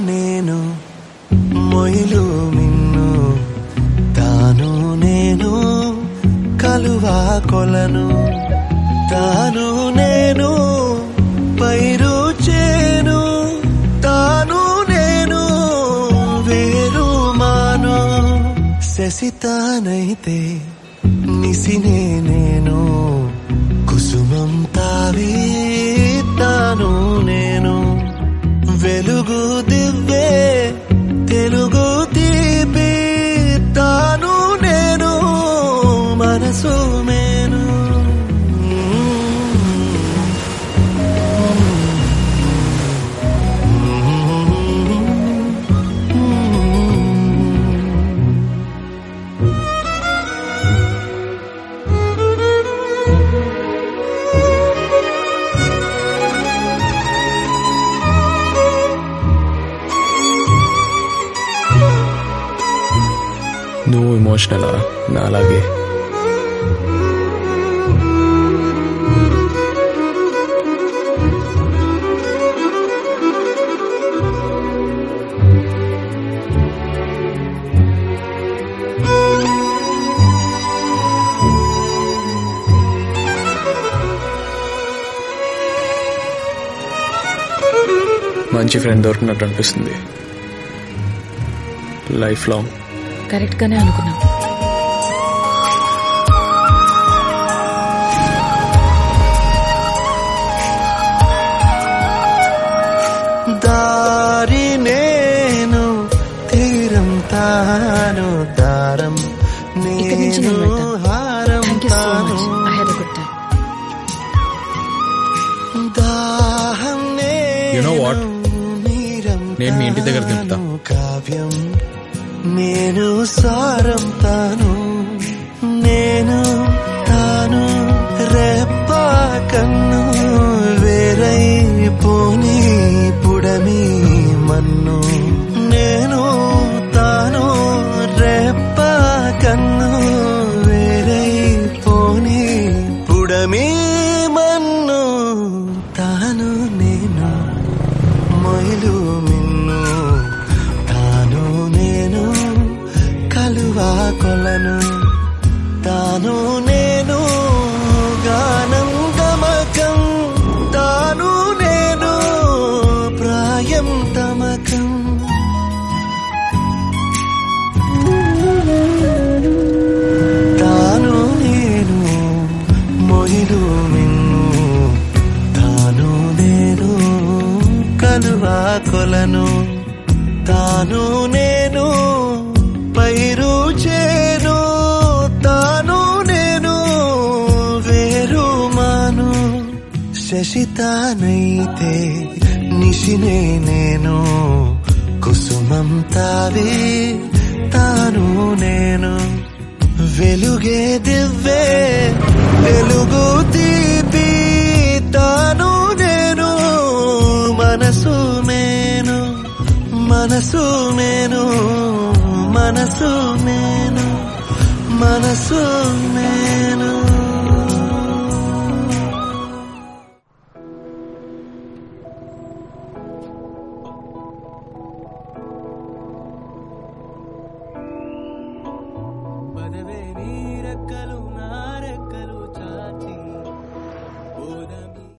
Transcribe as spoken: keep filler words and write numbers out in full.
నేను మొయిలు మిన్ను తాను నేను కలువా కొలను తాను నేను పైరు చేను తాను నేను వేరు మాను శశితానైతే నిసినే నేను కుసుమం తావి తాను నేను వెలుగు దివ్వే తెలుగు తీపి తాను నేను మనసు మేను నువ్వు ఎమోషనలా నాలాగే మంచి ఫ్రెండ్ దొరికినట్టు అనిపిస్తుంది. Life long. కరెక్ట్ గానే అనుకున్నా. దారి నేను తీరం తాను దారం నేను హారం తాను దాహం నేను మీ ఇంటి దగ్గర దింపుతా. కావ్యం నేను సారం తాను నేను తాను రెప్ప కన్ను వేరై పోని పుడమి మన్ను నేను తాను రెప్ప కన్ను వేరై పోని పుడమి మన్ను తాను నేను మొయిలు మిన్ను తాను నేను కలువా కొలను తాను నేను గానం గమకం తాను నేను ప్రాయం తమకం తాను నేను మొయిలు మిన్ను తాను నేను కలువా కొలను తాను నేను పైరు చేను తాను నేను వేరు మాను శశితానైతే నిశినే నేను కుసుమం తావి తాను నేను వెలుగే దివ్వే వెలుగు తీపి తాను నేను మనసు మేను మనసు మేను మనసు మేను మనసు మేను బదవే నీరక్కలు నా